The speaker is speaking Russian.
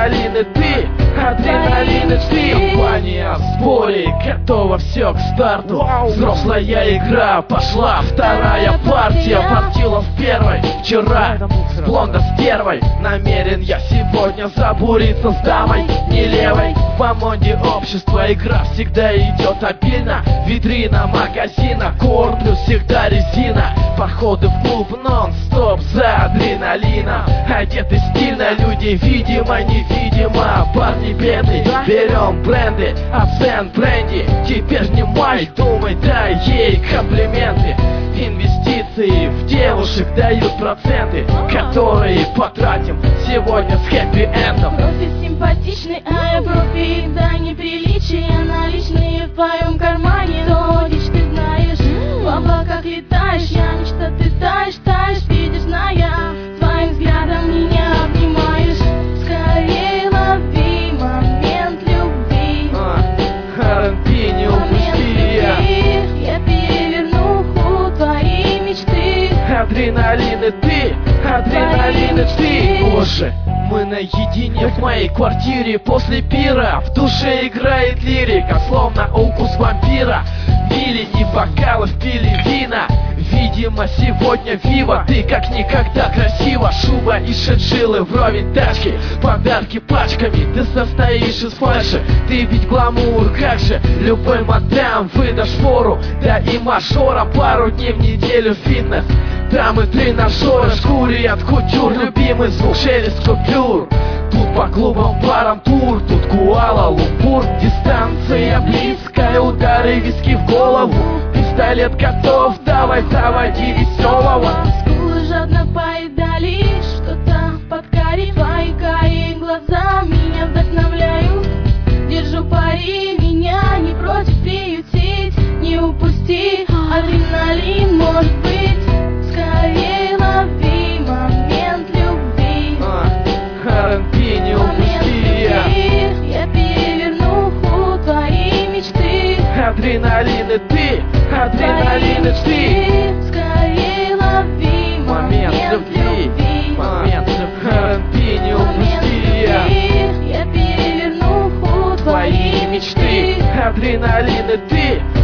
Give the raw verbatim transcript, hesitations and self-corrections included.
Адреналин и ты, адреналин и ты. Компания в сборе, готова все к старту. Взрослая игра, пошла вторая партия. Партила в первой вчера с блонда стервой. Намерен я сегодня забуриться с дамой не левой. В Бамонде общество, игра всегда идет обильно. Витрина магазина, кор плюс всегда резина. Походы в клуб нон-стоп за адреналином. Одеты стильно, люди видимо-невидимо. Парни бедные, берем бренды, абсент бренди. Теперь внимай, думай, дай ей комплименты. Инвестиции в девушек дают проценты, которые потратим сегодня с хэппи-эндом. Профи симпатичный, а я профи, да неприличие. Наличные в твоем кармане, то дичь ты знаешь. В облаках летаешь, я нечто, ты таешь, таешь. Видишь, зная, своим взглядом меня обнимаешь. Скорее лови момент любви. ар энд би не упусти. Я переверну ход твоей мечты. Адреналин и ты, адреналин и ты. Боже, мы наедине в моей квартире после пира. В душе играет лирика, словно укус вампира. Пили и бокалы впили вина. Видимо, сегодня вива. Ты как никогда красива. Шуба и шиншиллы вровень тачки. Подарки пачками. Ты состоишь из флеша. Ты ведь гламур, как же. Любой мадам выдашь фору. Да и мажора. Пару дней в неделю фитнес. Там и тренажеры шкурят кутюр. Любимый звук шелест купюр. Тут по клубам, барам тур. Тут Куала-Лумпур. Дистанция близкая, удары виски в голову. Пистолет готов, давай, заводи веселого. Скулы жадно поедали что-то под кари. Твои карие глаза меня вдохновляют. Держу пари, меня не против приютить. Не упусти, адреналин может быть. Скорее лови момент любви. ар энд би не упусти. Я переверну ход твоей мечты. Адреналин и ты, адреналин и ты. Скорее лови Момент любви, момент любви. ар энд би не упусти. Я переверну ход Твои мечты, адреналин и ты.